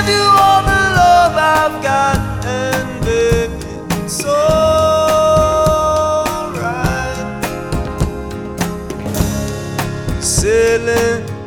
you all the love I've got, and baby, it's alright. Sailing